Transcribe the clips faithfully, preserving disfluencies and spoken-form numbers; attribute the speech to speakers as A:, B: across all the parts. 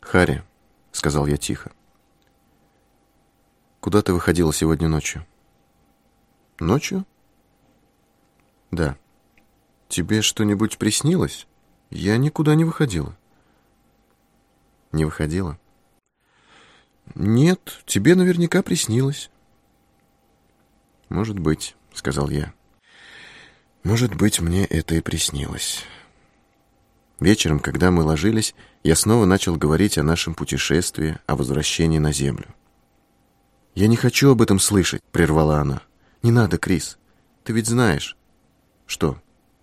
A: «Харри», — сказал я тихо, — «куда ты выходила сегодня ночью?» «Ночью?» «Да». «Тебе что-нибудь приснилось? Я никуда не выходила». «Не выходила?» «Нет, тебе наверняка приснилось». «Может быть», — сказал я. «Может быть, мне это и приснилось». Вечером, когда мы ложились, я снова начал говорить о нашем путешествии, о возвращении на Землю. «Я не хочу об этом слышать», — прервала она. «Не надо, Крис. Ты ведь знаешь». «Что?»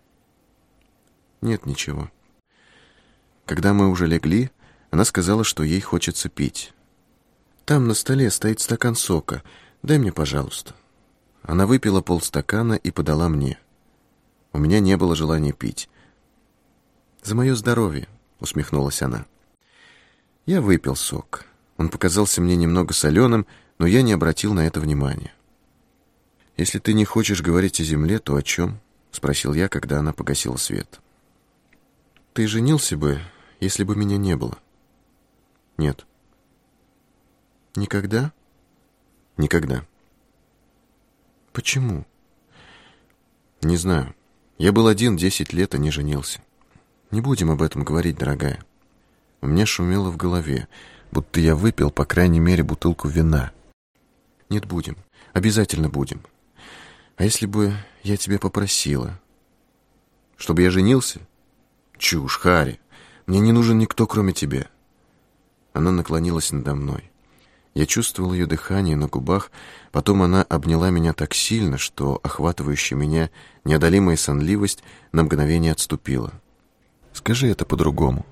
A: «Нет, ничего». Когда мы уже легли, она сказала, что ей хочется пить. «Там на столе стоит стакан сока. Дай мне, пожалуйста». Она выпила полстакана и подала мне. У меня не было желания пить. «За мое здоровье», — усмехнулась она. Я выпил сок. Он показался мне немного соленым, но я не обратил на это внимания. «Если ты не хочешь говорить о земле, то о чем?» — спросил я, когда она погасила свет. «Ты женился бы, если бы меня не было?» «Нет». «Никогда?» «Никогда». «Почему?» «Не знаю. Я был один десять лет и не женился». «Не будем об этом говорить, дорогая». У меня шумело в голове, будто я выпил, по крайней мере, бутылку вина. «Нет, будем. Обязательно будем. А если бы я тебя попросила?» «Чтобы я женился?» «Чушь, Харри. Мне не нужен никто, кроме тебя». Она наклонилась надо мной. Я чувствовал ее дыхание на губах, потом она обняла меня так сильно, что охватывающая меня неодолимая сонливость на мгновение отступила. «Скажи это по-другому».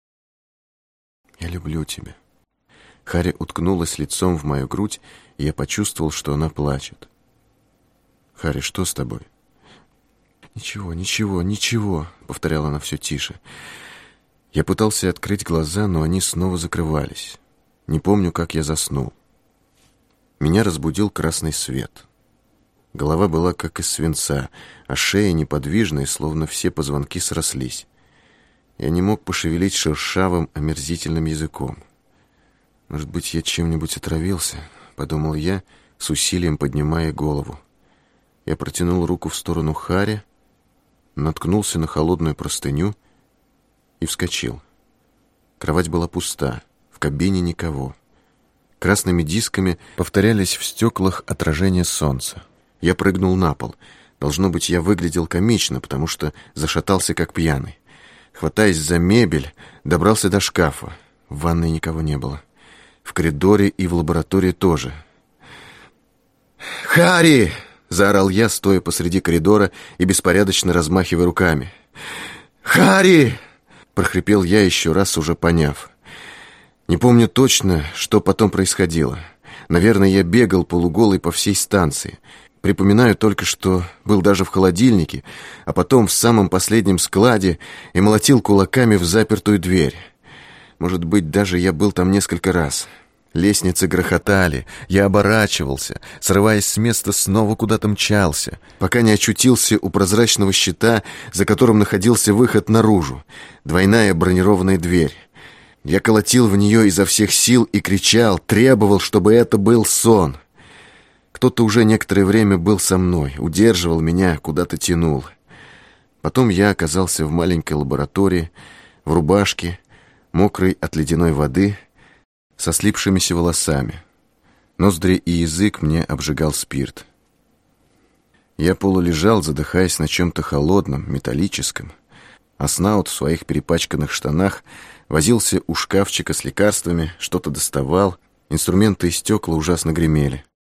A: «Я люблю тебя». Харри уткнулась лицом в мою грудь, и я почувствовал, что она плачет. «Харри, что с тобой?» «Ничего, ничего, ничего», — повторяла она все тише. Я пытался открыть глаза, но они снова закрывались. Не помню, как я заснул. Меня разбудил красный свет. Голова была как из свинца, а шея неподвижная, словно все позвонки срослись. Я не мог пошевелить шершавым, омерзительным языком. «Может быть, я чем-нибудь отравился?» — подумал я, с усилием поднимая голову. Я протянул руку в сторону Харри, наткнулся на холодную простыню и вскочил. Кровать была пуста, в кабине никого. Красными дисками повторялись в стеклах отражения солнца. Я прыгнул на пол. Должно быть, я выглядел комично, потому что зашатался как пьяный. Хватаясь за мебель, добрался до шкафа. В ванной никого не было. В коридоре и в лаборатории тоже. «Харри!» — заорал я, стоя посреди коридора и беспорядочно размахивая руками. «Харри!» — прохрипел я еще раз, уже поняв. Не помню точно, что потом происходило. Наверное, я бегал полуголый по всей станции. Припоминаю только, что был даже в холодильнике, а потом в самом последнем складе и молотил кулаками в запертую дверь. Может быть, даже я был там несколько раз. Лестницы грохотали, я оборачивался, срываясь с места, снова куда-то мчался, пока не очутился у прозрачного щита, за которым находился выход наружу, двойная бронированная дверь. Я колотил в нее изо всех сил и кричал, требовал, чтобы это был сон. Кто-то уже некоторое время был со мной, удерживал меня, куда-то тянул. Потом я оказался в маленькой лаборатории, в рубашке, мокрой от ледяной воды, со слипшимися волосами. Ноздри и язык мне обжигал спирт. Я полулежал, задыхаясь на чем-то холодном, металлическом, а Снаут в своих перепачканных штанах возился у шкафчика с лекарствами, что-то доставал, инструменты и стекла ужасно гремели.